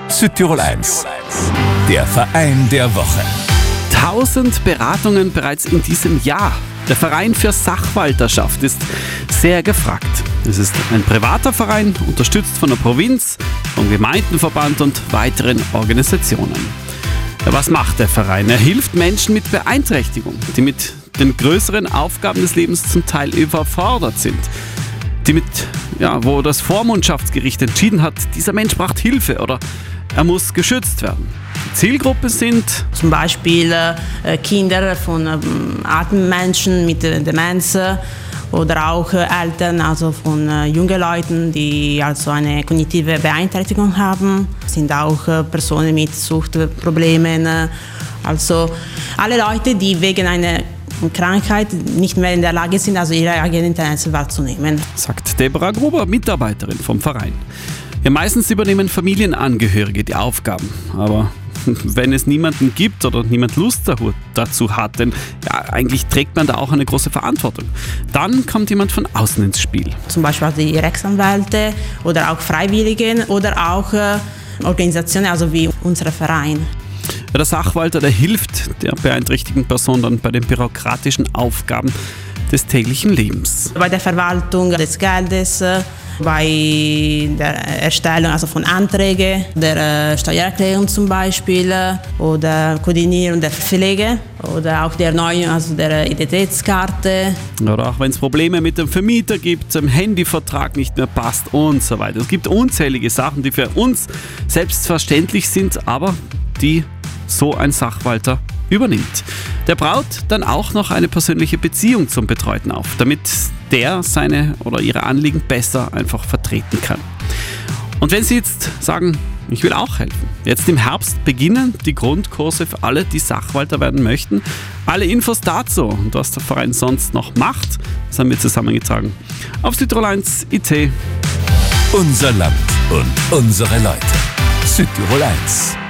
Südtirol 1, der Verein der Woche. 1000 Beratungen bereits in diesem Jahr. Der Verein für Sachwalterschaft ist sehr gefragt. Es ist ein privater Verein, unterstützt von der Provinz, vom Gemeindeverband und weiteren Organisationen. Ja, was macht der Verein? Er hilft Menschen mit Beeinträchtigung, die mit den größeren Aufgaben des Lebens zum Teil überfordert sind. Wo das Vormundschaftsgericht entschieden hat, dieser Mensch braucht Hilfe oder er muss geschützt werden. Die Zielgruppe sind zum Beispiel Kinder von alten Menschen mit Demenz oder auch Eltern, also von jungen Leuten, die also eine kognitive Beeinträchtigung haben. Es sind auch Personen mit Suchtproblemen. Also alle Leute, die wegen einer Krankheit nicht mehr in der Lage sind, also ihre eigenen Interessen wahrzunehmen. Sagt Deborah Gruber, Mitarbeiterin vom Verein. Ja, meistens übernehmen Familienangehörige die Aufgaben, aber wenn es niemanden gibt oder niemand Lust dazu hat, denn eigentlich trägt man da auch eine große Verantwortung, dann kommt jemand von außen ins Spiel. Zum Beispiel die Rechtsanwälte oder auch Freiwilligen oder auch Organisationen, also wie unser Verein. Der Sachwalter, der hilft der beeinträchtigten Person dann bei den bürokratischen Aufgaben des täglichen Lebens. Bei der Verwaltung des Geldes, bei der Erstellung also von Anträgen, der Steuererklärung zum Beispiel oder Koordinierung der Pflege oder auch der neuen, also der Identitätskarte. Oder auch wenn es Probleme mit dem Vermieter gibt, dem Handyvertrag nicht mehr passt und so weiter. Es gibt unzählige Sachen, die für uns selbstverständlich sind, aber die so ein Sachwalter übernimmt. Der baut dann auch noch eine persönliche Beziehung zum Betreuten auf, damit der seine oder ihre Anliegen besser einfach vertreten kann. Und wenn Sie jetzt sagen, ich will auch helfen, jetzt im Herbst beginnen die Grundkurse für alle, die Sachwalter werden möchten. Alle Infos dazu und was der Verein sonst noch macht, das haben wir zusammengetragen auf Südtirol 1 IT. Unser Land und unsere Leute. Südtirol 1.